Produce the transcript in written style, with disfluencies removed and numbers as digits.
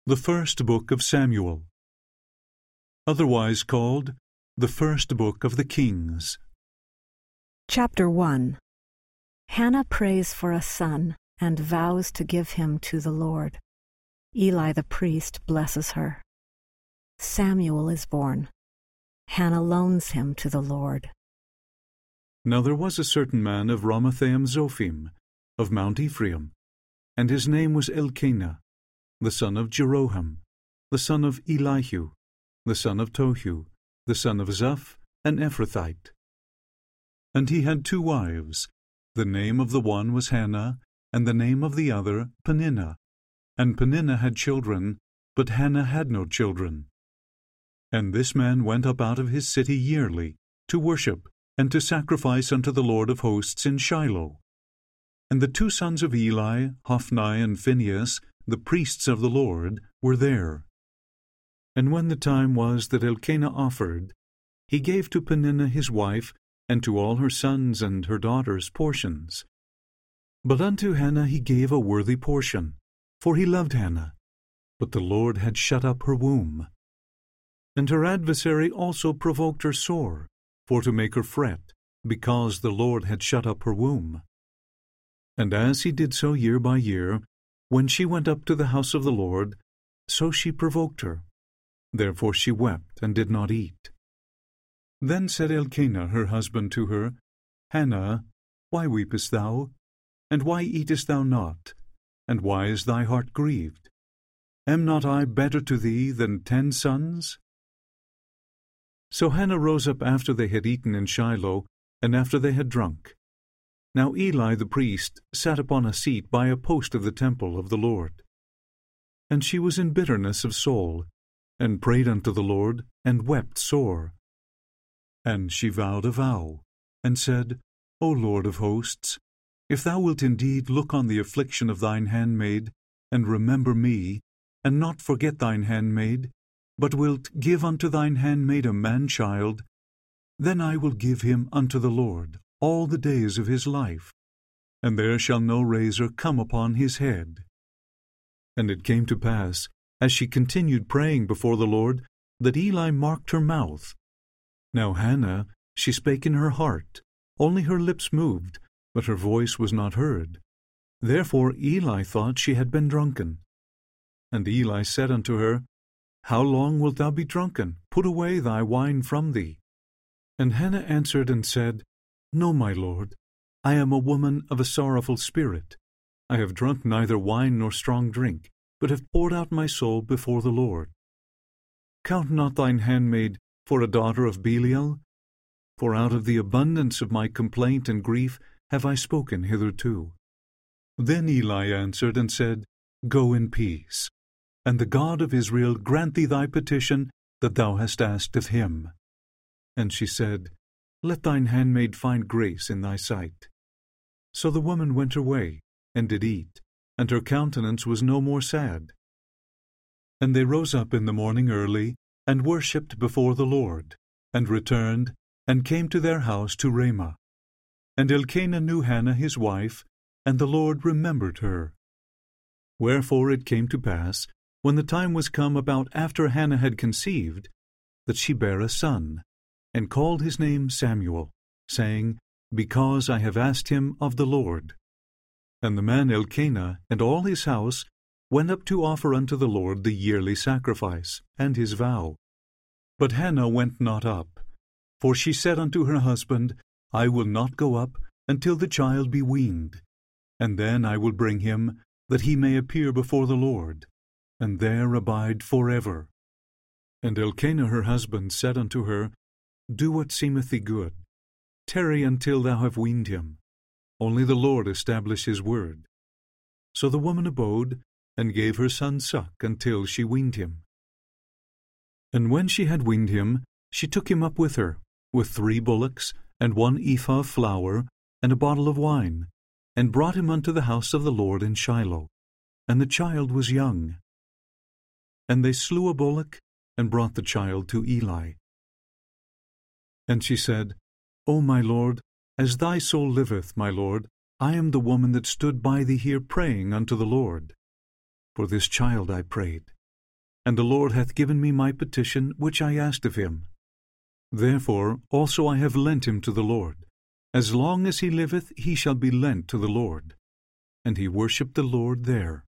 The First Book of Samuel, otherwise called the First Book of the Kings. Chapter 1. Hannah prays for a son and vows to give him to the Lord. Eli the priest blesses her. Samuel is born. Hannah loans him to the Lord. Now there was a certain man of Ramathaim Zophim, of Mount Ephraim, and his name was Elkanah, the son of Jeroham, the son of Elihu, the son of Tohu, the son of Zuph, an Ephrathite. And he had 2 wives. The name of the one was Hannah, and the name of the other Peninnah. And Peninnah had children, but Hannah had no children. And this man went up out of his city yearly, to worship, and to sacrifice unto the Lord of hosts in Shiloh. And the 2 sons of Eli, Hophni and Phinehas, the priests of the Lord, were there. And when the time was that Elkanah offered, he gave to Peninnah his wife, and to all her sons and her daughters portions. But unto Hannah he gave a worthy portion, for he loved Hannah, but the Lord had shut up her womb. And her adversary also provoked her sore, for to make her fret, because the Lord had shut up her womb. And as he did so year by year, when she went up to the house of the Lord, so she provoked her. Therefore she wept and did not eat. Then said Elkanah her husband to her, Hannah, why weepest thou? And why eatest thou not? And why is thy heart grieved? Am not I better to thee than 10 sons? So Hannah rose up after they had eaten in Shiloh, and after they had drunk. Now Eli the priest sat upon a seat by a post of the temple of the Lord. And she was in bitterness of soul, and prayed unto the Lord, and wept sore. And she vowed a vow, and said, O Lord of hosts, if thou wilt indeed look on the affliction of thine handmaid, and remember me, and not forget thine handmaid, but wilt give unto thine handmaid a man-child, then I will give him unto the Lord all the days of his life, and there shall no razor come upon his head. And it came to pass, as she continued praying before the Lord, that Eli marked her mouth. Now Hannah, she spake in her heart, only her lips moved, but her voice was not heard. Therefore Eli thought she had been drunken. And Eli said unto her, How long wilt thou be drunken? Put away thy wine from thee. And Hannah answered and said, No, my lord, I am a woman of a sorrowful spirit. I have drunk neither wine nor strong drink, but have poured out my soul before the Lord. Count not thine handmaid for a daughter of Belial, for out of the abundance of my complaint and grief have I spoken hitherto. Then Eli answered and said, Go in peace, and the God of Israel grant thee thy petition that thou hast asked of him. And she said, Let thine handmaid find grace in thy sight. So the woman went her way, and did eat, and her countenance was no more sad. And they rose up in the morning early, and worshipped before the Lord, and returned, and came to their house to Ramah. And Elkanah knew Hannah his wife, and the Lord remembered her. Wherefore it came to pass, when the time was come about after Hannah had conceived, that she bare a son, and called his name Samuel, saying, Because I have asked him of the Lord. And the man Elkanah and all his house went up to offer unto the Lord the yearly sacrifice, and his vow. But Hannah went not up, for she said unto her husband, I will not go up until the child be weaned, and then I will bring him, that he may appear before the Lord, and there abide forever. And Elkanah her husband said unto her, Do what seemeth thee good. Tarry until thou have weaned him. Only the Lord establish his word. So the woman abode, and gave her son suck until she weaned him. And when she had weaned him, she took him up with her, with 3 bullocks, and 1 ephah of flour, and a bottle of wine, and brought him unto the house of the Lord in Shiloh. And the child was young. And they slew a bullock, and brought the child to Eli. And she said, O my lord, as thy soul liveth, my lord, I am the woman that stood by thee here praying unto the Lord. For this child I prayed, and the Lord hath given me my petition which I asked of him. Therefore also I have lent him to the Lord. As long as he liveth, he shall be lent to the Lord. And he worshipped the Lord there.